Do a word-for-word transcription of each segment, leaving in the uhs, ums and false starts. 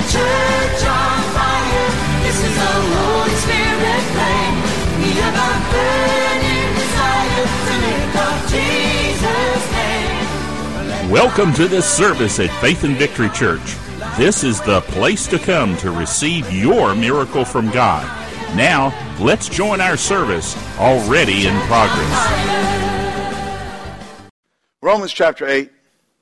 church on fire. This is the Holy Spirit flame. We have a burning desire to lift up Jesus' name. Welcome to this service at Faith and Victory Church. This is the place to come to receive your miracle from God. Now, let's join our service already in progress. Romans chapter eight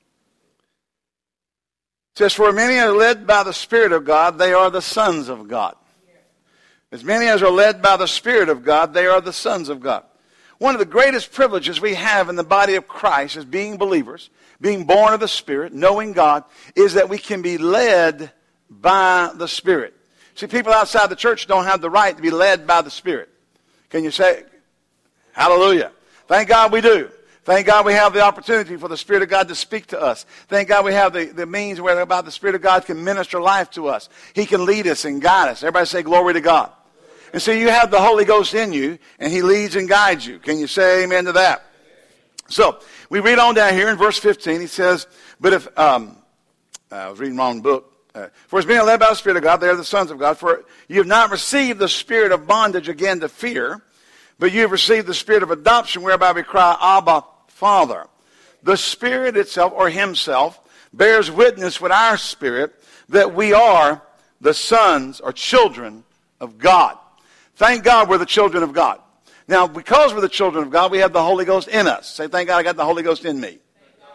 says, for many are led by the Spirit of God, they are the sons of God. As many as are led by the Spirit of God, they are the sons of God. One of the greatest privileges we have in the body of Christ as being believers, being born of the Spirit, knowing God, is that we can be led by the Spirit. See, people outside the church don't have the right to be led by the Spirit. Can you say, hallelujah? Thank God we do. Thank God we have the opportunity for the Spirit of God to speak to us. Thank God we have the, the means whereby the Spirit of God can minister life to us. He can lead us and guide us. Everybody say glory to God. And so you have the Holy Ghost in you, and He leads and guides you. Can you say amen to that? So, we read on down here in verse fifteen. He says, but if, um, I was reading the wrong book. Uh, for as being led by the Spirit of God, they are the sons of God. For you have not received the spirit of bondage again to fear, but you have received the spirit of adoption, whereby we cry, Abba, Father. The Spirit itself, or Himself, bears witness with our spirit that we are the sons or children of God. Thank God we're the children of God. Now, because we're the children of God, we have the Holy Ghost in us. Say, thank God I got the Holy Ghost in me.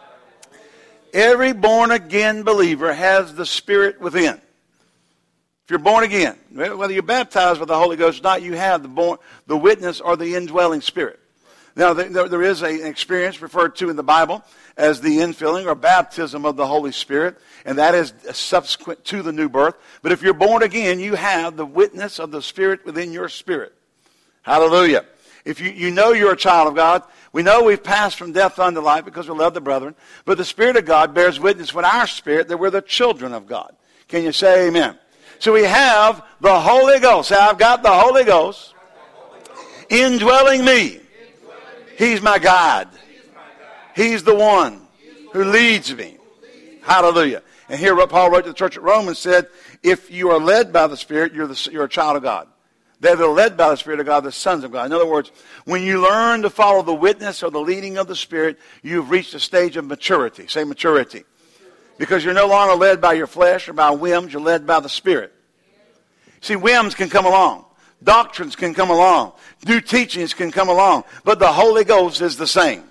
Every born-again believer has the Spirit within. If you're born again, whether you're baptized with the Holy Ghost or not, you have the born, the witness or the indwelling Spirit. Now, there, there is an experience referred to in the Bible as the infilling or baptism of the Holy Spirit, and that is subsequent to the new birth. But if you're born again, you have the witness of the Spirit within your spirit. Hallelujah. If you, you know you're a child of God, we know we've passed from death unto life because we love the brethren, but the Spirit of God bears witness with our spirit that we're the children of God. Can you say amen? So we have the Holy Ghost. Say, I've got the Holy Ghost indwelling me. He's my guide. He's the one who leads me. Hallelujah. And here what Paul wrote to the church at Rome and said, if you are led by the Spirit, you're, the, you're a child of God. They're the led by the Spirit of God, the sons of God. In other words, when you learn to follow the witness or the leading of the Spirit, you've reached a stage of maturity. Say maturity. Because you're no longer led by your flesh or by whims, you're led by the Spirit. See, whims can come along. Doctrines can come along. New teachings can come along. But the Holy Ghost is the same.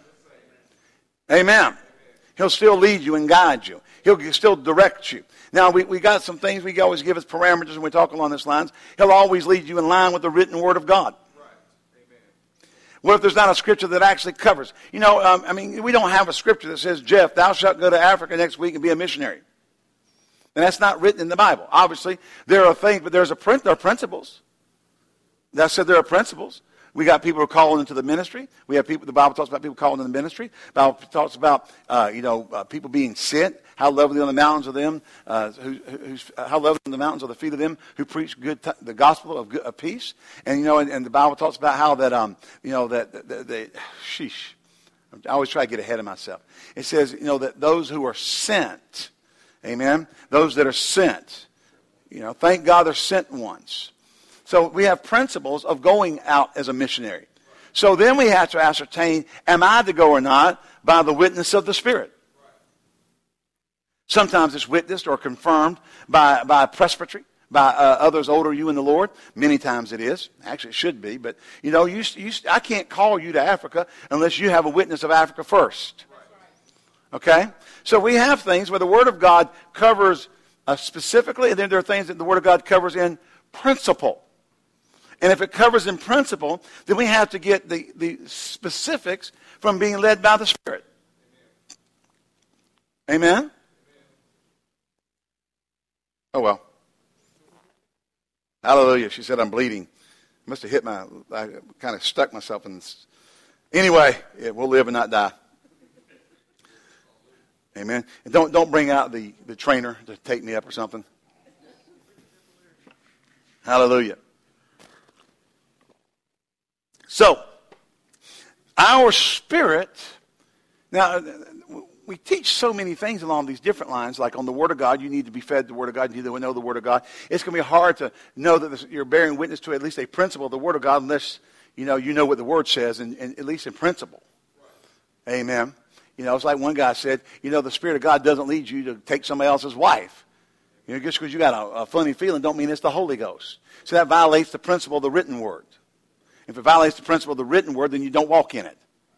Amen. He'll still lead you and guide you. He'll still direct you. Now, we, we got some things we always give as parameters when we talk along these lines. He'll always lead you in line with the written Word of God. Right. Amen. What if there's not a scripture that actually covers? You know, um, I mean, we don't have a scripture that says, Jeff, thou shalt go to Africa next week and be a missionary. And that's not written in the Bible. Obviously, there are things, but there's a print, there are principles. That said, there are principles. We got people who are calling into the ministry. We have people, the Bible talks about people calling into the ministry. The Bible talks about, uh, you know, uh, people being sent. How lovely on the mountains of them, uh, who, who's, uh, how lovely on the mountains are the feet of them who preach good, t- the gospel of, good, of peace. And, you know, and, and the Bible talks about how that, um, you know, that, that, that they, sheesh. I always try to get ahead of myself. It says, you know, that those who are sent, amen, those that are sent, you know, thank God they're sent ones. So we have principles of going out as a missionary. So then we have to ascertain, am I to go or not by the witness of the Spirit? Sometimes it's witnessed or confirmed by, by presbytery, by uh, others older than you in the Lord. Many times it is. Actually, it should be. But, you know, you, you, I can't call you to Africa unless you have a witness of Africa first. Okay? So we have things where the Word of God covers uh, specifically, and then there are things that the Word of God covers in principle. And if it covers in principle, then we have to get the, the specifics from being led by the Spirit. Amen? Amen? Oh, well. Hallelujah. She said, I'm bleeding. I must have hit my, I kind of stuck myself in this. Anyway, yeah, we'll live and not die. Amen. And don't, don't bring out the, the trainer to take me up or something. Hallelujah. So, our spirit, now, we teach so many things along these different lines, like on the Word of God, you need to be fed the Word of God, you need to know the Word of God. It's going to be hard to know that this, you're bearing witness to at least a principle of the Word of God unless, you know, you know what the Word says, and, and at least in principle. Right. Amen. You know, it's like one guy said, you know, the Spirit of God doesn't lead you to take somebody else's wife. You know, just because you got a, a funny feeling don't mean it's the Holy Ghost. So that violates the principle of the written Word. If it violates the principle of the written Word, then you don't walk in it.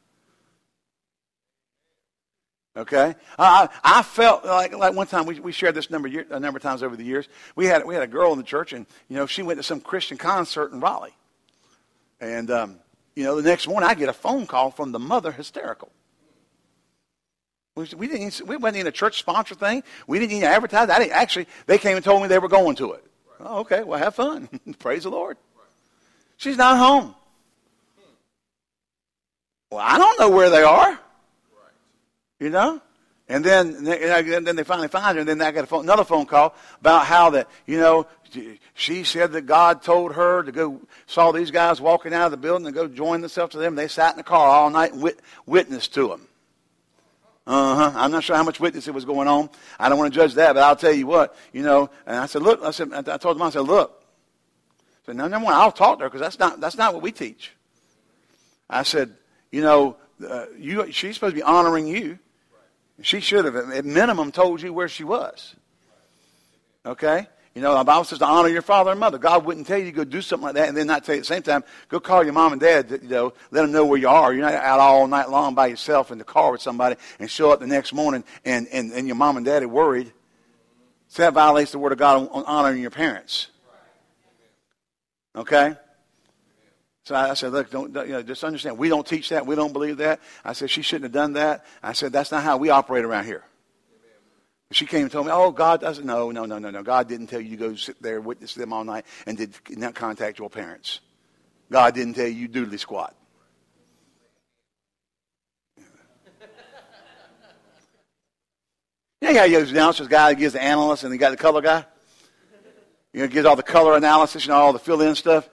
Okay, I, I felt like like one time we we shared this number year, a number of times over the years. We had we had a girl in the church, and you know she went to some Christian concert in Raleigh, and um, you know the next morning I get a phone call from the mother, hysterical. We, we didn't even, we wasn't in a church sponsor thing. We didn't even advertise. I didn't actually. They came and told me they were going to it. Right. Oh, okay, well have fun. Praise the Lord. Right. She's not home. Well, I don't know where they are. You know? And then and then they finally find her, and then I got a phone, another phone call about how that, you know, she said that God told her to go, saw these guys walking out of the building and go join themselves to them. They sat in the car all night and wit, witnessed to them. Uh-huh. I'm not sure how much witnessing was going on. I don't want to judge that, but I'll tell you what, you know. And I said, look, I said, I told them, I said, look. I said, no, no, I'll talk to her because that's not, that's not what we teach. I said, you know, uh, you, she's supposed to be honoring you. She should have, at minimum, told you where she was. Okay? You know, the Bible says to honor your father and mother. God wouldn't tell you to go do something like that and then not tell you at the same time, go call your mom and dad, to, you know, let them know where you are. You're not out all night long by yourself in the car with somebody and show up the next morning and, and, and your mom and dad are worried. So that violates the Word of God on honoring your parents. Okay? So I said, look, don't, don't, you know, just understand, we don't teach that. We don't believe that. I said, she shouldn't have done that. I said, that's not how we operate around here. Amen. She came and told me, oh, God, I said, no, no, no, no, no. God didn't tell you to go sit there and witness them all night and did not contact your parents. God didn't tell you you doodly squat. You know how those announcers guy that gives the analyst and he got the color guy? You know, gives all the color analysis, you know, all the fill-in stuff.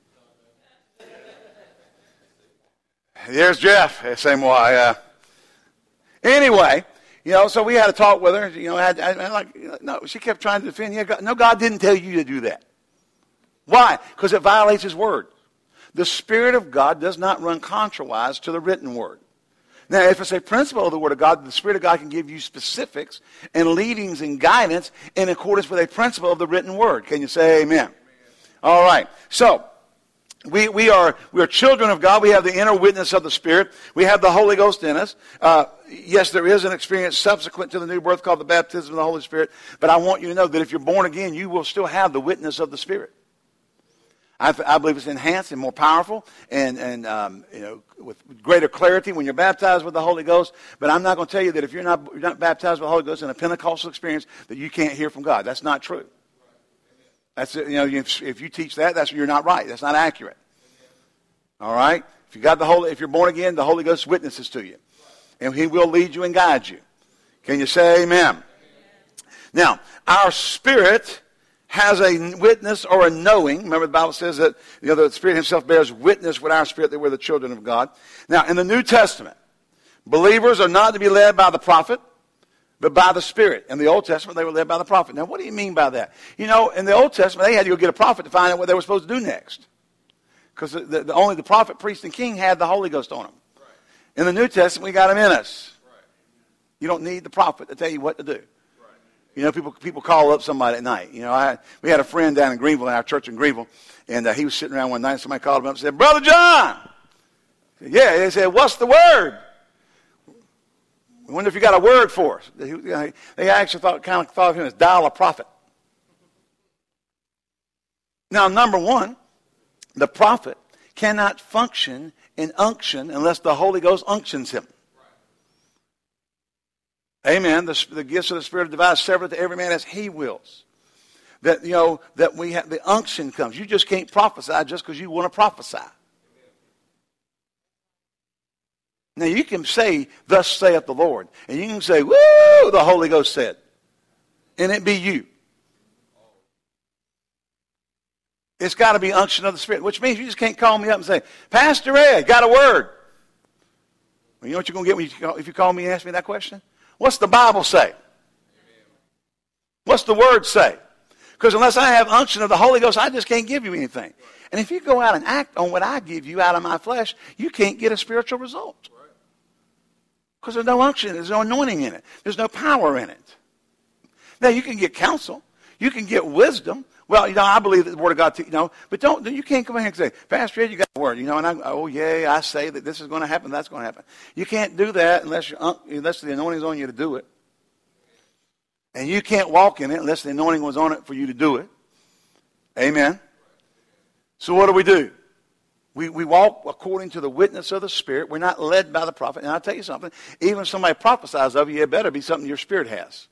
There's Jeff. Same way. Uh, anyway, you know, so we had a talk with her. You know, I had, I, like, no, she kept trying to defend. Yeah, God, no, God didn't tell you to do that. Why? Because it violates His Word. The Spirit of God does not run contrawise to the written Word. Now, if it's a principle of the Word of God, the Spirit of God can give you specifics and leadings and guidance in accordance with a principle of the written Word. Can you say amen? Amen. All right. So, We we are we are children of God. We have the inner witness of the Spirit. We have the Holy Ghost in us. Uh, yes, there is an experience subsequent to the new birth called the baptism of the Holy Spirit. But I want you to know that if you're born again, you will still have the witness of the Spirit. I, I believe it's enhanced and more powerful, and and um, you know, with greater clarity when you're baptized with the Holy Ghost. But I'm not going to tell you that if you're not you're not baptized with the Holy Ghost in a Pentecostal experience that you can't hear from God. That's not true. That's you know if, if you teach that, that's you're not right. That's not accurate. All right. If you got the Holy, if you're born again, the Holy Ghost witnesses to you, and He will lead you and guide you. Can you say amen? Amen. Now, our spirit has a witness or a knowing. Remember, the Bible says that you know the Spirit Himself bears witness with our spirit that we're the children of God. Now, in the New Testament, believers are not to be led by the prophet, but by the Spirit. In the Old Testament, they were led by the prophet. Now, what do you mean by that? You know, in the Old Testament, they had to go get a prophet to find out what they were supposed to do next. Because the, the, only the prophet, priest, and king had the Holy Ghost on them. Right. In the New Testament, we got Him in us. Right. You don't need the prophet to tell you what to do. Right. You know, people people call up somebody at night. You know, I we had a friend down in Greenville, in our church in Greenville, and uh, he was sitting around one night, and somebody called him up and said, Brother John! Said, yeah, they said, what's the word? I wonder if you got a word for us. They, they actually thought, kind of thought of him as dial a prophet. Now, number one, the prophet cannot function in unction unless the Holy Ghost unctions him. Right. Amen. The, the gifts of the Spirit are divided severally to every man as he wills. That, you know, that we have, the unction comes. You just can't prophesy just because you want to prophesy. Amen. Now, you can say, thus saith the Lord. And you can say, woo, the Holy Ghost said. And it be you. It's got to be unction of the Spirit, which means you just can't call me up and say, Pastor Ed, got a word. Well, you know what you're going to get when you call, if you call me and ask me that question? What's the Bible say? What's the Word say? Because unless I have unction of the Holy Ghost, I just can't give you anything. And if you go out and act on what I give you out of my flesh, you can't get a spiritual result. Because there's no unction, there's no anointing in it. There's no power in it. Now, you can get counsel. You can get wisdom. Well, you know, I believe that the Word of God, you know, but don't, you can't come in here and say, Pastor Ed, you got the Word, you know, and I, oh, yeah, I say that this is going to happen, that's going to happen. You can't do that unless, you're, unless the anointing is on you to do it. And you can't walk in it unless the anointing was on it for you to do it. Amen. So what do we do? We we walk according to the witness of the Spirit. We're not led by the prophet. And I'll tell you something. Even if somebody prophesies of you, it better be something your spirit has.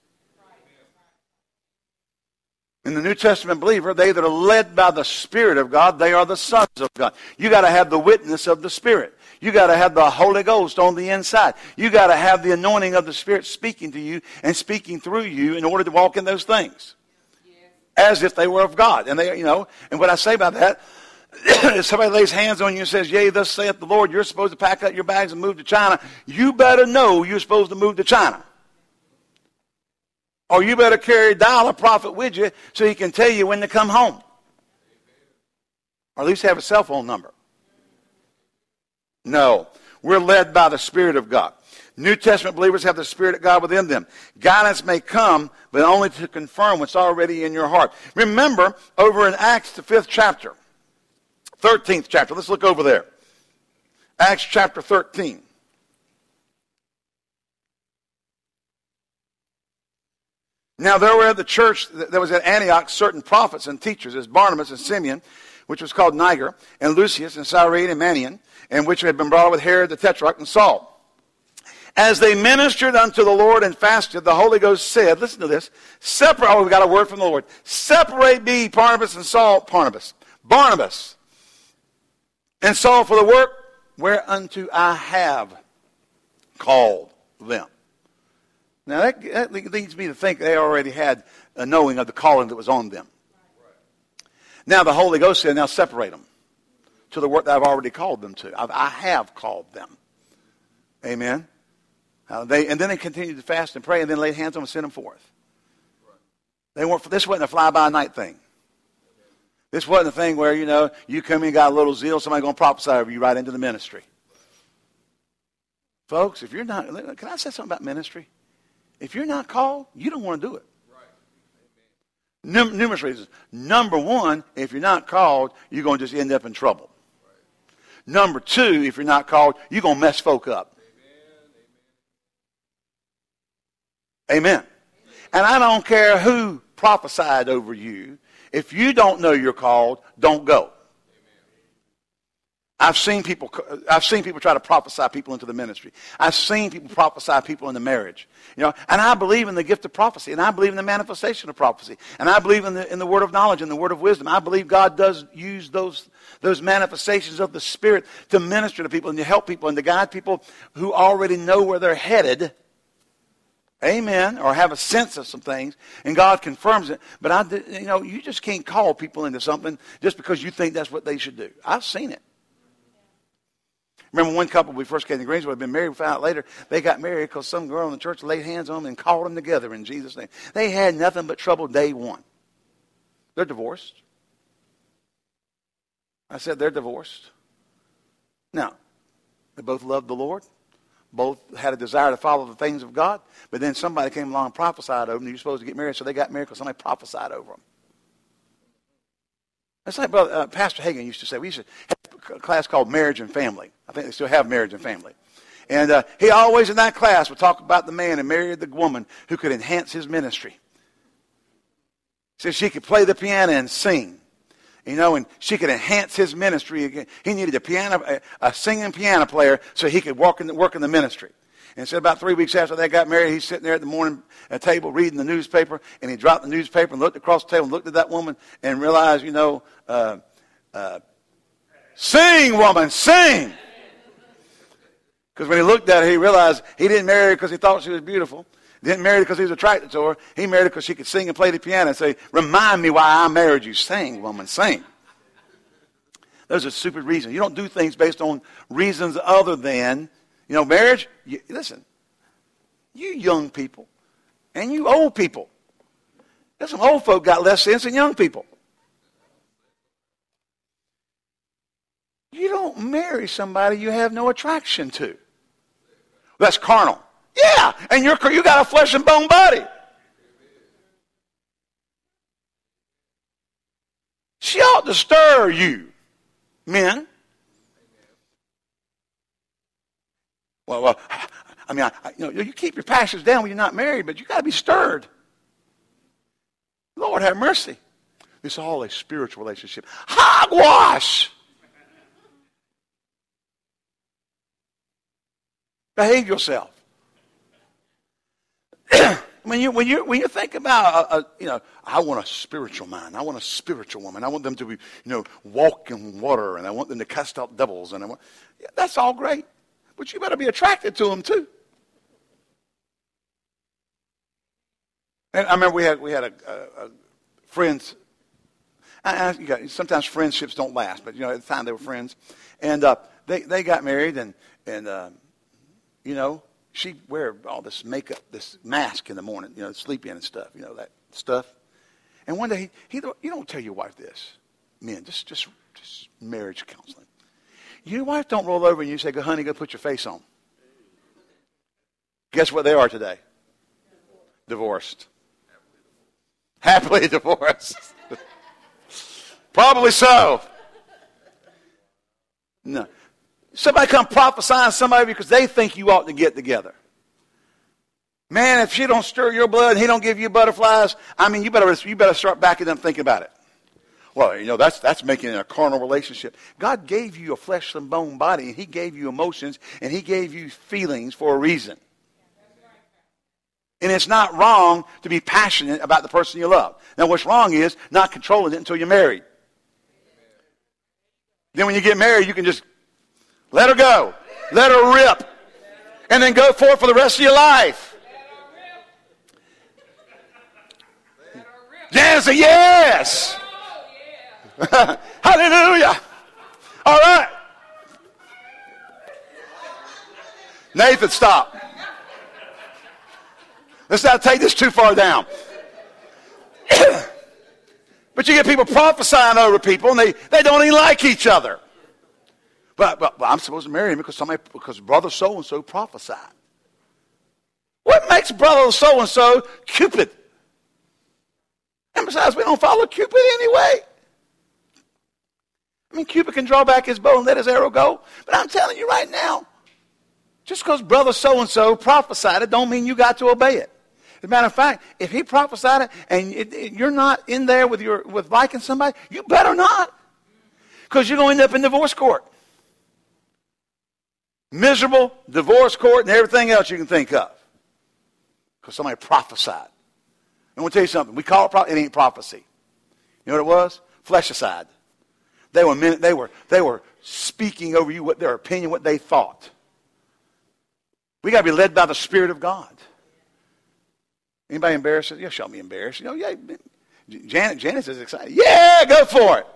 In the New Testament believer, they that are led by the Spirit of God, they are the sons of God. You got to have the witness of the Spirit. You got to have the Holy Ghost on the inside. You got to have the anointing of the Spirit speaking to you and speaking through you in order to walk in those things. As if they were of God. And they, you know, and what I say about that, if somebody lays hands on you and says, yea, thus saith the Lord, you're supposed to pack up your bags and move to China, you better know you're supposed to move to China. Or you better carry a dollar prophet with you so he can tell you when to come home. Or at least have a cell phone number. No. We're led by the Spirit of God. New Testament believers have the Spirit of God within them. Guidance may come, but only to confirm what's already in your heart. Remember, over in Acts, the fifth chapter, thirteenth chapter. Let's look over there. Acts chapter thirteen. Now there were at the church, there was at Antioch certain prophets and teachers, as Barnabas and Simeon, which was called Niger, and Lucius, and Cyrene, and Manaen, and which had been brought up with Herod the Tetrarch, and Saul. As they ministered unto the Lord and fasted, the Holy Ghost said, listen to this, separate, oh, we got a word from the Lord, separate me, Barnabas and Saul, Barnabas, Barnabas, and Saul for the work whereunto I have called them. Now that, that leads me to think they already had a knowing of the calling that was on them. Now the Holy Ghost said, now separate them to the work that I've already called them to. I've, I have called them. Amen. Uh, they, and then they continued to fast and pray and then laid hands on them and sent them forth. They weren't, this wasn't a fly-by-night thing. This wasn't a thing where, you know, you come in and got a little zeal, somebody's going to prophesy over you right into the ministry. Folks, if you're not, can I say something about ministry? If you're not called, you don't want to do it. Num- numerous reasons. Number one, if you're not called, you're going to just end up in trouble. Number two, if you're not called, you're going to mess folk up. Amen. And I don't care who prophesied over you. If you don't know you're called, don't go. I've seen people I've seen people try to prophesy people into the ministry. I've seen people prophesy people into marriage. You know, and I believe in the gift of prophecy, and I believe in the manifestation of prophecy. And I believe in the in the word of knowledge and the word of wisdom. I believe God does use those those manifestations of the Spirit to minister to people and to help people and to guide people who already know where they're headed. Amen. Or have a sense of some things, and God confirms it. But I, you know, you just can't call people into something just because you think that's what they should do. I've seen it. Remember one couple, we first came to Greensboro, had been married, we found out later they got married because some girl in the church laid hands on them and called them together in Jesus' name. They had nothing but trouble day one. They're divorced. I said they're divorced. Now, they both loved the Lord. Both had a desire to follow the things of God. But then somebody came along and prophesied over them. You're supposed to get married, so they got married because somebody prophesied over them. It's like brother, uh, Pastor Hagen used to say. We used to have a class called Marriage and Family. I think they still have Marriage and Family. And uh, he always in that class would talk about the man who married the woman who could enhance his ministry. He said she could play the piano and sing. You know, and she could enhance his ministry again. He needed a piano, a, a singing piano player so he could work in the, work in the ministry. And so about three weeks after they got married, he's sitting there at the morning uh, table reading the newspaper, and he dropped the newspaper and looked across the table and looked at that woman and realized, you know, uh, uh, sing, woman, sing. Because when he looked at her, he realized he didn't marry her because he thought she was beautiful. Didn't marry her because he was attracted to her. He married her because she could sing and play the piano and say, remind me why I married you. Sing, woman, sing. Those are stupid reasons. You don't do things based on reasons other than, you know, marriage. You, listen, You young people. And you old people. There's some old folk got less sense than young people. You don't marry somebody you have no attraction to. That's carnal. Yeah, and you're you got a flesh and bone body. She ought to stir you, men. Well, well, I mean, I, I, you know, you keep your passions down when you're not married, but you got to be stirred. Lord have mercy. It's all a spiritual relationship. Hogwash! Behave yourself. when you when you when you think about a, a, you know, I want a spiritual man. I want a spiritual woman. I want them to be, you know, walk in water, and I want them to cast out devils, and I want, yeah, that's all great. But you better be attracted to them too. And I remember we had we had a, a, a friends. I, I, you got, sometimes friendships don't last, but you know at the time they were friends, and uh, they they got married, and and uh, you know she'd wear all this makeup, this mask in the morning, you know, sleep in and stuff, you know that stuff. And one day he, he you don't tell your wife this, men, just just just marriage counseling. Your wife don't roll over and you say, "Go, honey, go put your face on." Guess what they are today? Divorced. Happily divorced. Probably so. No. Somebody come prophesying to somebody because they think you ought to get together. Man, if she don't stir your blood and he don't give you butterflies, I mean, you better you better start backing them thinking about it. Well, you know, that's that's making it a carnal relationship. God gave you a flesh and bone body, and he gave you emotions, and he gave you feelings for a reason. And it's not wrong to be passionate about the person you love. Now, what's wrong is not controlling it until you're married. Then when you get married, you can just let her go. Let her rip. And then go forth for the rest of your life. Janice said, yes. Hallelujah. All right. Nathan, stop. Let's not take this too far down. But you get people prophesying over people, and they, they don't even like each other. But, but, but I'm supposed to marry him because somebody because brother so-and-so prophesied. What makes brother so-and-so Cupid? And besides, we don't follow Cupid anyway. I mean, Cupid can draw back his bow and let his arrow go. But I'm telling you right now, just because brother so-and-so prophesied it don't mean you got to obey it. As a matter of fact, if he prophesied it and it, it, you're not in there with your with liking somebody, you better not. Because you're going to end up in divorce court. Miserable divorce court and everything else you can think of. Because somebody prophesied. I'm going to tell you something. We call it, pro- it ain't prophecy. You know what it was? Fleshicide. They were, they were, they were speaking over you what their opinion, what they thought. We got to be led by the Spirit of God. Anybody embarrassed? Yeah, show me embarrassed. You know, yeah. Janet, Janice is excited. Yeah, go for it.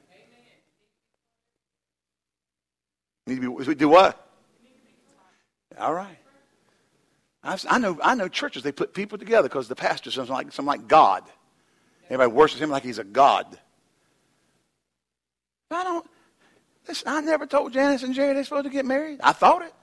Need to be, do what? All right. I've, I know. I know churches. They put people together because the pastor sounds like something like God. Everybody worships him like he's a god. I don't. Listen, I never told Janice and Jerry they're supposed to get married. I thought it.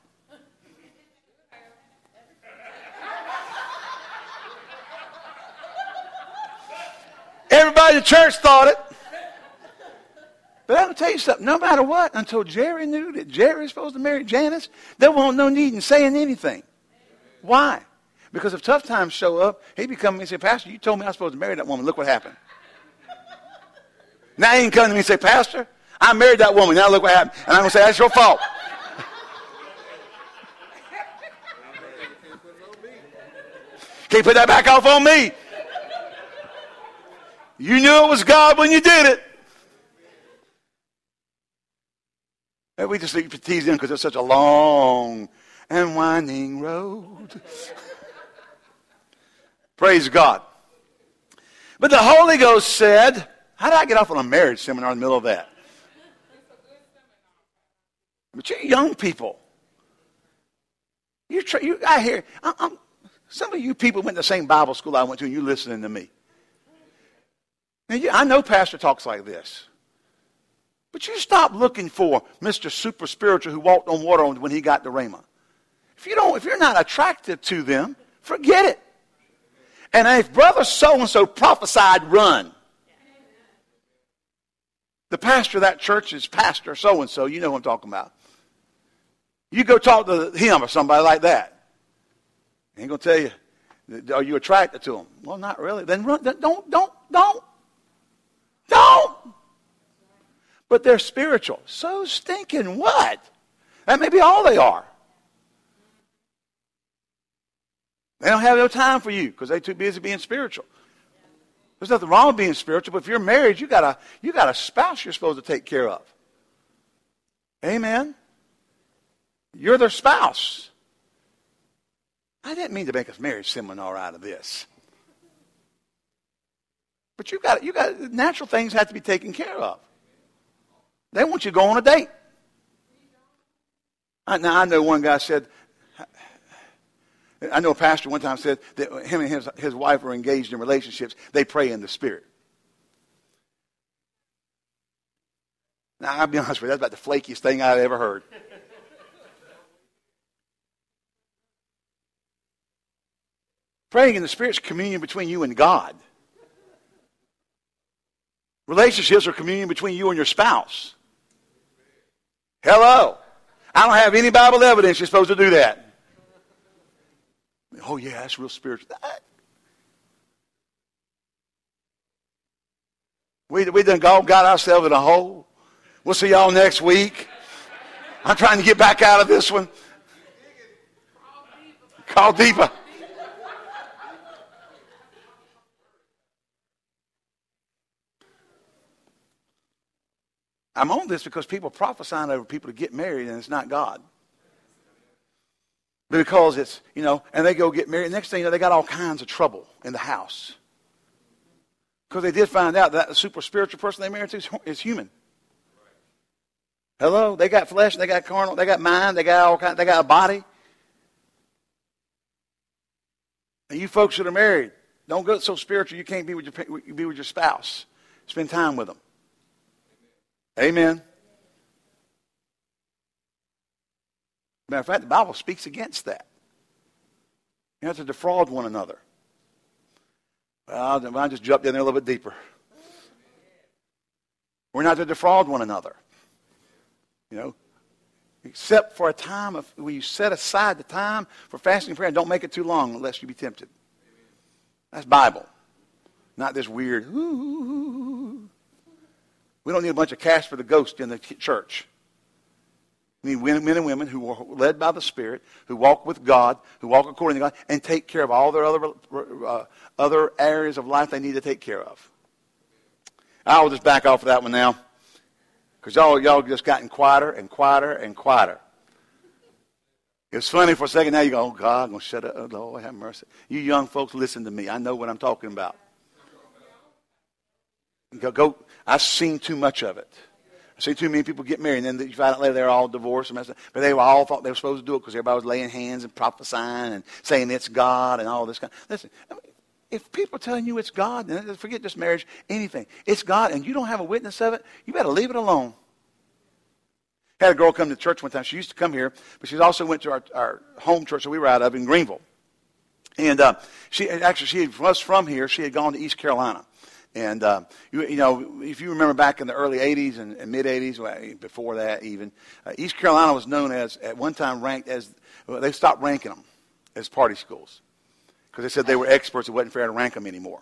Everybody in the church thought it. But I'm going to tell you something. No matter what, until Jerry knew that Jerry was supposed to marry Janice, there won't no need in saying anything. Why? Because if tough times show up, he'd be coming to me and say, Pastor, you told me I was supposed to marry that woman. Look what happened. Now he can come to me and say, Pastor, I married that woman. Now look what happened. And I'm going to say, that's your fault. Can't put that back off on me. You knew it was God when you did it. And we just tease them because it's such a long and winding road. Praise God. But the Holy Ghost said, how did I get off on a marriage seminar in the middle of that? But you young people, you, try, you I hear, I'm, I'm, Some of you people went to the same Bible school I went to, and you're listening to me. Now, you, I know pastor talks like this. But you stop looking for Mister Super Spiritual who walked on water when he got to Rhema. If you don't, if you're not attracted to them, forget it. And if brother so-and-so prophesied, run. The pastor of that church is pastor so-and-so. You know who I'm talking about. You go talk to him or somebody like that. He ain't going to tell you, are you attracted to him? Well, not really. Then run. Then don't, don't, don't. Don't. But they're spiritual. So stinking what? That may be all they are. They don't have no time for you because they're too busy being spiritual. There's nothing wrong with being spiritual, but if you're married, you got a you got a spouse you're supposed to take care of. Amen. You're their spouse. I didn't mean to make a marriage seminar out of this. But you got you got natural things have to be taken care of. They want you to go on a date. Now I know one guy said, I know a pastor one time said that him and his, his wife were engaged in relationships. They pray in the Spirit. Now, I'll be honest with you, that's about the flakiest thing I've ever heard. Praying in the Spirit is communion between you and God. Relationships are communion between you and your spouse. Hello. I don't have any Bible evidence you're supposed to do that. Oh, yeah, that's real spiritual. We, we done got ourselves in a hole. We'll see y'all next week. I'm trying to get back out of this one. Call deeper. I'm on this because people are prophesying over people to get married, and it's not God. Because it's, you know, and they go get married. Next thing you know, they got all kinds of trouble in the house. Because they did find out that the super spiritual person they married to is, is human. Hello? They got flesh, they got carnal, they got mind, they got all kinds, they got a body. And you folks that are married, don't go so spiritual you can't be with your, be with your spouse. Spend time with them. Amen. Matter of fact, the Bible speaks against that. You have to defraud one another. Well, I'll just jump in there a little bit deeper. We're not to defraud one another. You know, except for a time of where you set aside the time for fasting and prayer and don't make it too long unless you be tempted. That's Bible. Not this weird, ooh. We don't need a bunch of Casper the Ghost in the church. We need men and women who are led by the Spirit, who walk with God, who walk according to God, and take care of all their other uh, other areas of life they need to take care of. I will just back off of that one now, because y'all y'all just gotten quieter and quieter and quieter. It was funny for a second. Now you go, oh God, I'm gonna shut up. Oh Lord, have mercy. You young folks, listen to me. I know what I'm talking about. Go, go. I've seen too much of it. I see too many people get married, and then you find out later they're all divorced. And but they were all thought they were supposed to do it because everybody was laying hands and prophesying and saying it's God and all this kind. Listen, I mean, if people are telling you it's God, then forget this marriage, anything. It's God, and you don't have a witness of it, you better leave it alone. I had a girl come to church one time. She used to come here, but she also went to our, our home church that we were out of in Greenville. And uh, she actually she was from here. She had gone to East Carolina. And, uh, you, you know, if you remember back in the early eighties and, and mid-eighties, well, before that even, uh, East Carolina was known as, at one time ranked as, well, they stopped ranking them as party schools. Because they said they were experts, it wasn't fair to rank them anymore.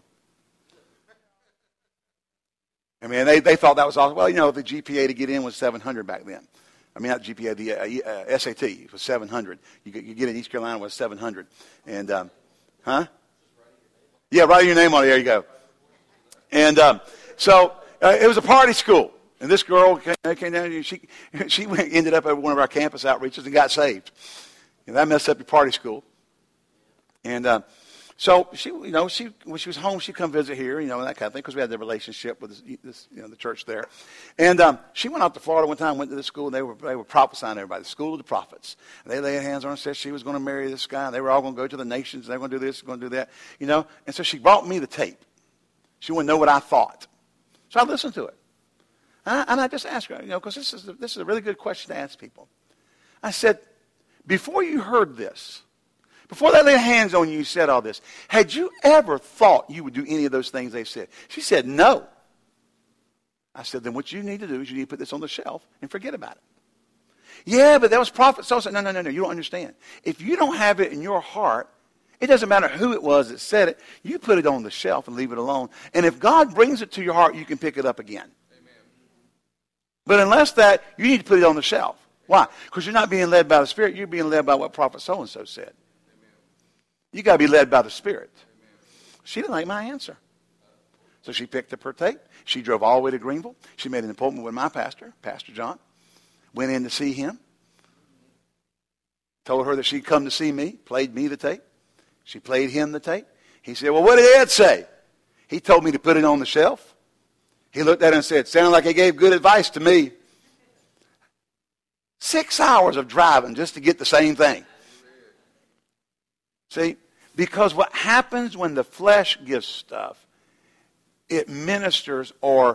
I mean, they, they thought that was awesome. Well, you know, the G P A to get in was seven hundred back then. I mean, not G P A, the uh, uh, S A T was seven hundred. You, you get in East Carolina was seven hundred. And, um, huh? Yeah, write your name on it. There you go. And um, so uh, it was a party school. And this girl came, came down and she, she went, ended up at one of our campus outreaches and got saved. And that messed up your party school. And uh, So she, you know, she when she was home, she'd come visit here, you know, and that kind of thing, because we had the relationship with this, this, you know, the church there. And um, she went out to Florida one time, went to the school, and they were they were prophesying to everybody, the school of the prophets. And they laid hands on her and said she was going to marry this guy. And they were all going to go to the nations. And they were going to do this, going to do that, you know. And so she brought me the tape. She wanted to know what I thought. So I listened to it. And I, and I just asked her, you know, because this is, this is a really good question to ask people. I said, before you heard this, before they laid hands on you, you said all this, had you ever thought you would do any of those things they said? She said, no. I said, then what you need to do is you need to put this on the shelf and forget about it. Yeah, but that was prophet. So I said, no, no, no, no, you don't understand. If you don't have it in your heart, it doesn't matter who it was that said it. You put it on the shelf and leave it alone. And if God brings it to your heart, you can pick it up again. Amen. But unless that, you need to put it on the shelf. Why? Because you're not being led by the Spirit. You're being led by what prophet so-and-so said. Amen. You got to be led by the Spirit. Amen. She didn't like my answer. So she picked up her tape. She drove all the way to Greenville. She made an appointment with my pastor, Pastor John. Went in to see him. Told her that she'd come to see me. Played me the tape. She played him the tape. He said, well, what did Ed say? He told me to put it on the shelf. He looked at it and said, sounded like he gave good advice to me. Six hours of driving just to get the same thing. See, because what happens when the flesh gives stuff, it ministers or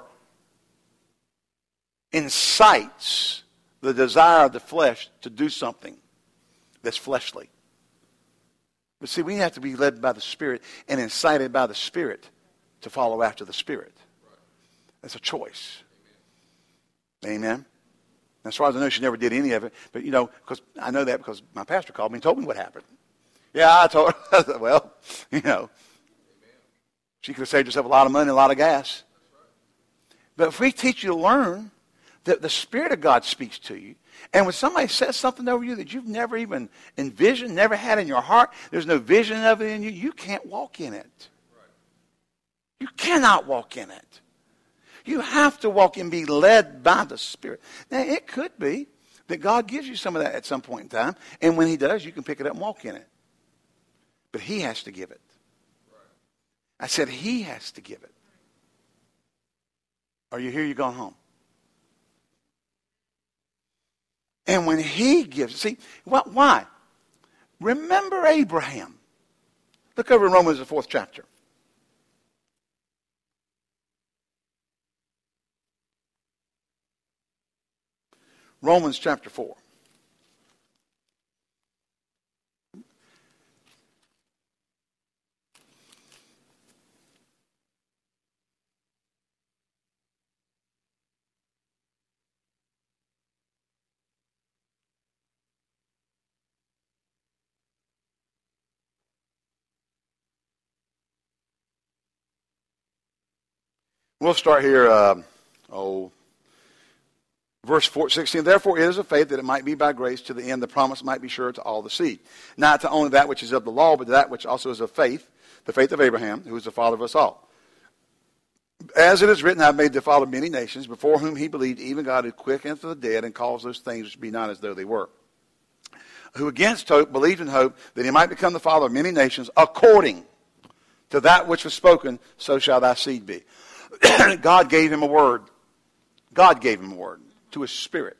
incites the desire of the flesh to do something that's fleshly. But see, we have to be led by the Spirit and incited by the Spirit to follow after the Spirit. That's a choice. Amen. Amen. As far as I know, she never did any of it. But, you know, because I know that because my pastor called me and told me what happened. Yeah, I told her. Well, you know, she could have saved herself a lot of money and a lot of gas. But if we teach you to learn that the Spirit of God speaks to you, and when somebody says something over you that you've never even envisioned, never had in your heart, there's no vision of it in you, you can't walk in it. You cannot walk in it. You have to walk and be led by the Spirit. Now, it could be that God gives you some of that at some point in time, and when He does, you can pick it up and walk in it. But He has to give it. I said He has to give it. Are you here? You're going home. And when He gives, see, why? Remember Abraham. Look over in Romans, the fourth chapter. Romans chapter four. We'll start here, uh, oh, verse four, sixteen. Therefore it is of faith that it might be by grace to the end the promise might be sure to all the seed. Not to only that which is of the law, but to that which also is of faith, the faith of Abraham, who is the father of us all. As it is written, I have made the father of many nations, before whom he believed, even God who quickeneth the dead and calls those things which be not as though they were. Who against hope believed in hope that he might become the father of many nations, according to that which was spoken, so shall thy seed be. God gave him a word. God gave him a word to his spirit.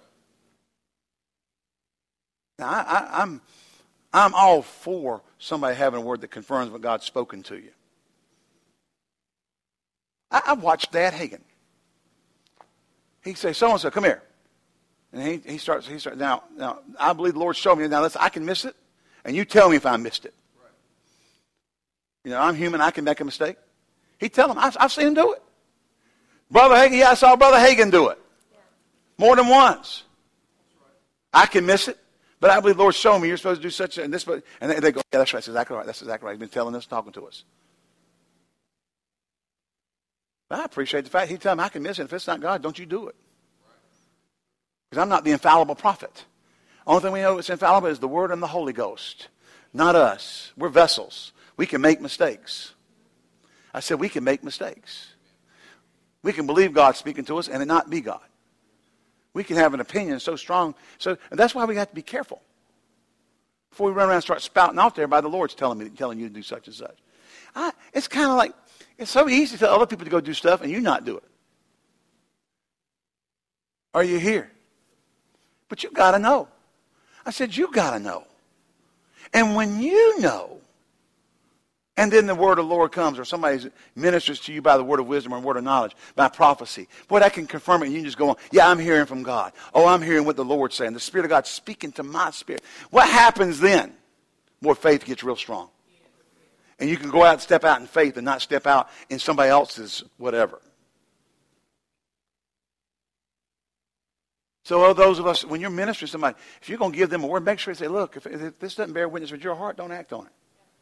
Now, I, I, I'm, I'm all for somebody having a word that confirms what God's spoken to you. I, I watched Dad Hagin. He'd say, so-and-so, come here. And he, he starts, he starts, now, now, I believe the Lord showed me, now listen, I can miss it, and you tell me if I missed it. You know, I'm human, I can make a mistake. He'd tell him, I've, I've seen him do it. Brother Hagin, yeah, I saw Brother Hagin do it. More than once. I can miss it, but I believe the Lord showed me you're supposed to do such and this. And they, they go, yeah, that's right. That's exactly right. That's exactly right. He's been telling us, talking to us. But I appreciate the fact he'd tell me I can miss it. If it's not God, don't you do it. Because I'm not the infallible prophet. Only thing we know that's infallible is the Word and the Holy Ghost. Not us. We're vessels. We can make mistakes. I said we can make mistakes. We can believe God speaking to us and it not be God. We can have an opinion so strong. So and that's why we have to be careful. Before we run around and start spouting out there by the Lord's telling me, telling you to do such and such. I, it's kind of like, it's so easy to tell other people to go do stuff and you not do it. Are you here? But you got to know. I said, you got to know. And when you know, and then the word of the Lord comes, or somebody ministers to you by the word of wisdom or word of knowledge, by prophecy. Boy, that can confirm it. And you can just go on, yeah, I'm hearing from God. Oh, I'm hearing what the Lord's saying. The Spirit of God's speaking to my spirit. What happens then? More faith gets real strong. And you can go out and step out in faith and not step out in somebody else's whatever. So those of us, when you're ministering to somebody, if you're going to give them a word, make sure you say, look, if, if this doesn't bear witness with your heart, don't act on it.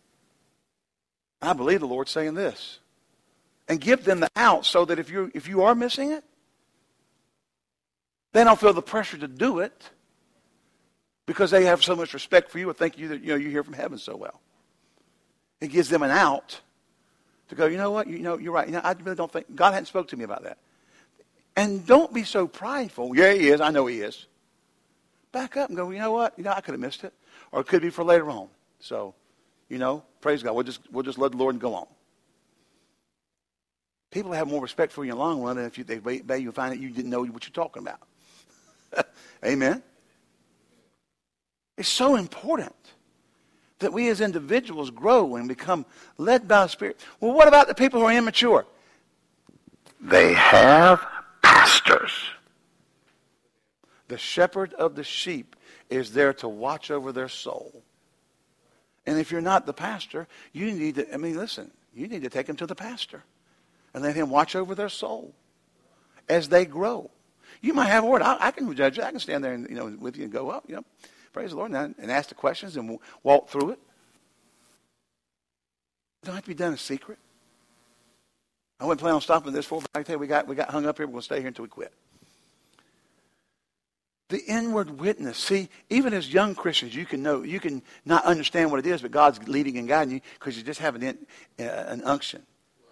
I believe the Lord's saying this. And give them the out so that if you if you are missing it, they don't feel the pressure to do it because they have so much respect for you or think you that you know you hear from heaven so well. It gives them an out to go, you know what, you know, you're right. You know, I really don't think God hadn't spoke to me about that. And don't be so prideful. Yeah, he is. I know he is. Back up and go, you know what? You know, I could have missed it. Or it could be for later on. So, you know, praise God. We'll just we'll just let the Lord go on. People have more respect for you in the long run than if you, they wait, you find out you didn't know what you're talking about. Amen? It's so important that we as individuals grow and become led by the Spirit. Well, what about the people who are immature? They have pastors. The shepherd of the sheep is there to watch over their soul. And if you're not the pastor, you need to, I mean, listen, you need to take them to the pastor and let him watch over their soul as they grow. You might have a word. I, I can judge it. I can stand there and, you know, with you and go, well, you know, praise the Lord, and, and ask the questions and walk through it. It don't have to be done in secret. I wouldn't plan on stopping this for, but I tell you, we got we got hung up here. We're going to stay here until we quit. The inward witness. See, even as young Christians, you can know, you can not understand what it is, but God's leading and guiding you because you just have an, uh, an unction.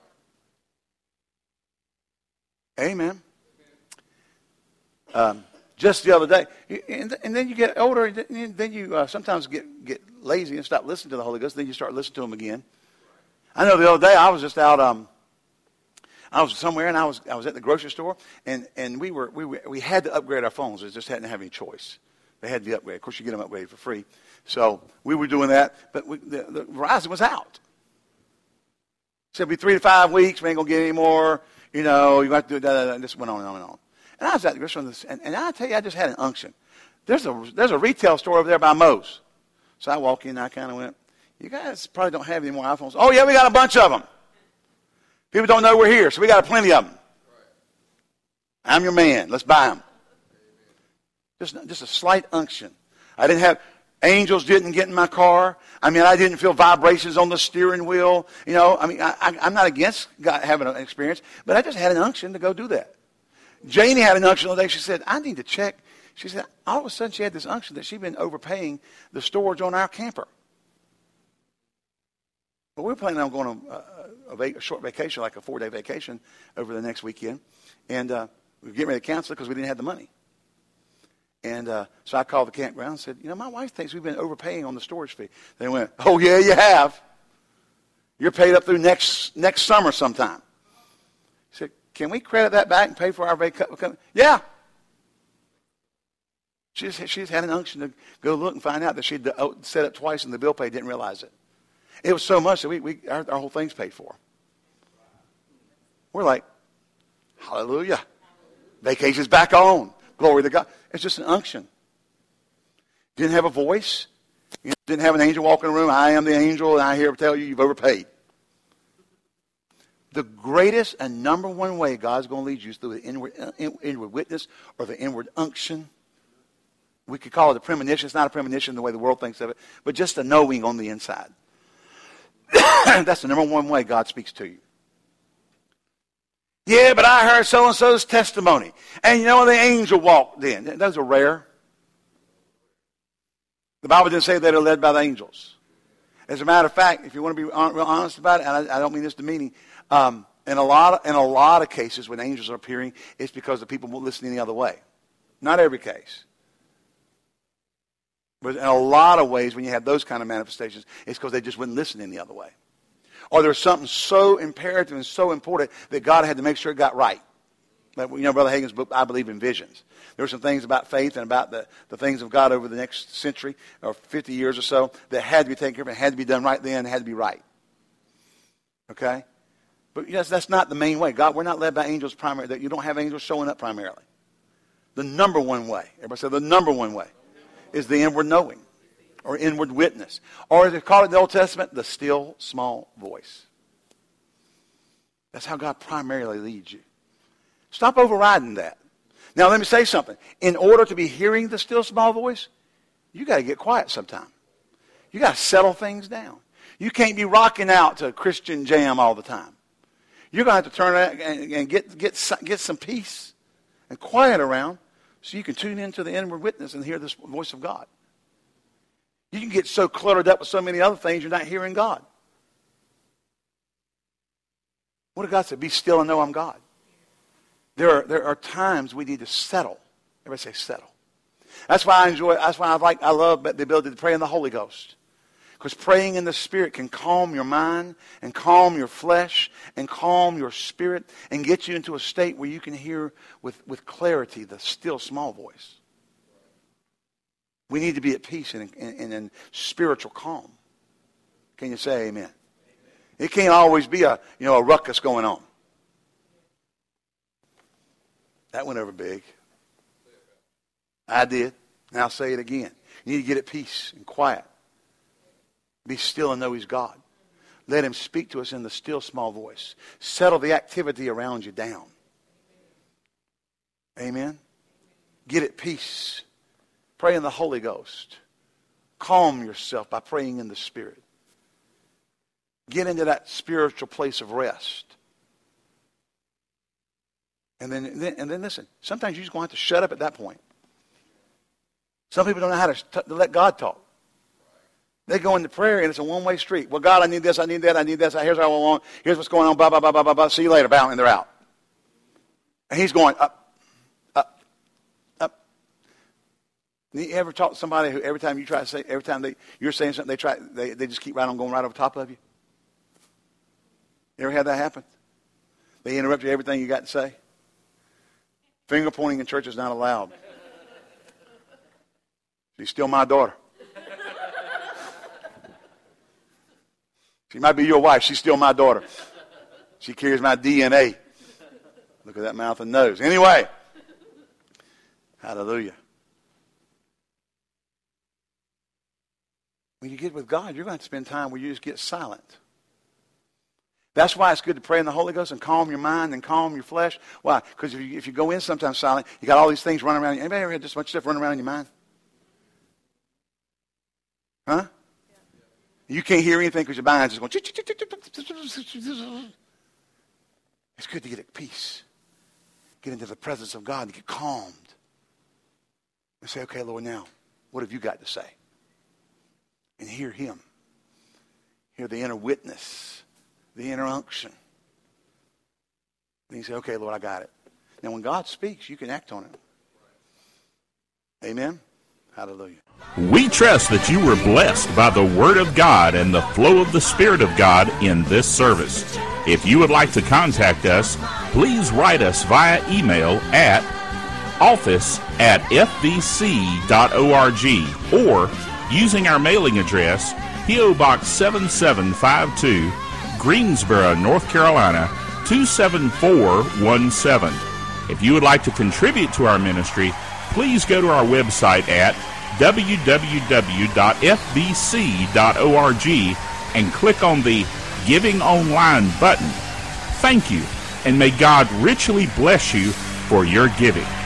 Amen. Um, just the other day, and, and then you get older, and then you uh, sometimes get, get lazy and stop listening to the Holy Ghost. Then you start listening to Him again. I know the other day I was just out. Um, I was somewhere, and I was I was at the grocery store, and, and we were we were, we had to upgrade our phones. We just hadn't have any choice. They had to be upgraded. Of course, you get them upgraded for free. So we were doing that, but we, the, the Verizon was out. Said it'll be three to five weeks. We ain't gonna get any more. You know, you have to do that. And this went on and on and on. And I was at the grocery store, and, and I tell you, I just had an unction. There's a there's a retail store over there by Moe's. So I walk in, and I kind of went, you guys probably don't have any more iPhones. Oh yeah, we got a bunch of them. People don't know we're here, so we got plenty of them. I'm your man. Let's buy them. Just, just a slight unction. I didn't have, angels didn't get in my car. I mean, I didn't feel vibrations on the steering wheel. You know, I mean, I, I, I'm not against God having an experience, but I just had an unction to go do that. Janie had an unction the other day. She said, I need to check. She said, all of a sudden she had this unction that she'd been overpaying the storage on our camper. But we were planning on going on a, a, a short vacation, like a four-day vacation over the next weekend. And uh, we were getting ready to cancel it because we didn't have the money. And uh, so I called the campground and said, you know, my wife thinks we've been overpaying on the storage fee. They went, oh, yeah, you have. You're paid up through next next summer sometime. He said, can we credit that back and pay for our vacation? Yeah. She's, she's had an unction to go look and find out that she'd set up twice and the bill paid, didn't realize it. It was so much that we, we our, our whole thing's paid for. We're like, hallelujah. Vacation's back on. Glory to God. It's just an unction. Didn't have a voice. You know, didn't have an angel walk in the room. I am the angel, and I here to tell you you've overpaid. The greatest and number one way God's going to lead you is through the inward, uh, inward witness or the inward unction. We could call it a premonition. It's not a premonition the way the world thinks of it, but just a knowing on the inside. That's the number one way God speaks to you. Yeah, but I heard so-and-so's testimony. And you know, the angel walked in. Those are rare. The Bible didn't say they are led by the angels. As a matter of fact, if you want to be real honest about it, and I, I don't mean this demeaning, um, in a lot of, in a lot of cases when angels are appearing, it's because the people won't listen any other way. Not every case. But in a lot of ways, when you have those kind of manifestations, it's because they just wouldn't listen any other way. Or there's something so imperative and so important that God had to make sure it got right. Like, you know, Brother Hagin's book, I Believe in Visions. There were some things about faith and about the, the things of God over the next century or fifty years or so that had to be taken care of and had to be done right then and had to be right. Okay? But yes, that's not the main way. God, we're not led by angels primarily. You don't have angels showing up primarily. The number one way, everybody say the number one way, is the inward knowing or inward witness. Or as they call it in the Old Testament, the still small voice. That's how God primarily leads you. Stop overriding that. Now let me say something. In order to be hearing the still small voice, you got to get quiet sometime. You got to settle things down. You can't be rocking out to a Christian jam all the time. You're going to have to turn around and, and get, get, get some peace and quiet around so you can tune into the inward witness and hear this voice of God. You can get so cluttered up with so many other things you're not hearing God. What did God say? Be still and know I'm God. There are, there are times we need to settle. Everybody say settle. That's why I enjoy, that's why I like, I love the ability to pray in the Holy Ghost. Because praying in the Spirit can calm your mind and calm your flesh and calm your spirit and get you into a state where you can hear with, with clarity the still small voice. We need to be at peace and in, in spiritual calm. Can you say amen? Amen? It can't always be a, you know, a ruckus going on. That went over big. I did. Now I'll say it again. You need to get at peace and quiet. Be still and know He's God. Let Him speak to us in the still small voice. Settle the activity around you down. Amen? Get at peace. Pray in the Holy Ghost. Calm yourself by praying in the Spirit. Get into that spiritual place of rest. And then, and then, and then listen, sometimes you're just going to have to shut up at that point. Some people don't know how to, t- to let God talk. They go into prayer and it's a one-way street. Well, God, I need this, I need that, I need this. Here's what I want. Here's what's going on. Blah, blah, blah, blah, blah, blah. See you later. Bow, and they're out. And He's going up, up, up. You ever talk to somebody who every time you try to say, every time they you're saying something, they try, they, they just keep right on going right over top of you? You ever had that happen? They interrupt you everything you got to say? Finger pointing in church is not allowed. She's still my daughter. She might be your wife. She's still my daughter. She carries my D N A. Look at that mouth and nose. Anyway. Hallelujah. When you get with God, you're going to have to spend time where you just get silent. That's why it's good to pray in the Holy Ghost and calm your mind and calm your flesh. Why? Because if you, if you go in sometimes silent, you got all these things running around. Anybody ever had this much stuff running around in your mind? Huh? You can't hear anything because your mind's just going. It's good to get at peace. Get into the presence of God and get calmed. And say, okay, Lord, now, what have you got to say? And hear Him. Hear the inner witness, the inner unction. And you say, okay, Lord, I got it. Now, when God speaks, you can act on it. Amen? Hallelujah. We trust that you were blessed by the Word of God and the flow of the Spirit of God in this service. If you would like to contact us, please write us via email at office at f b c dot org or using our mailing address, P O Box seven seven five two, Greensboro, North Carolina, two seven four one seven. If you would like to contribute to our ministry, please go to our website at w w w dot f b c dot org and click on the Giving Online button. Thank you, and may God richly bless you for your giving.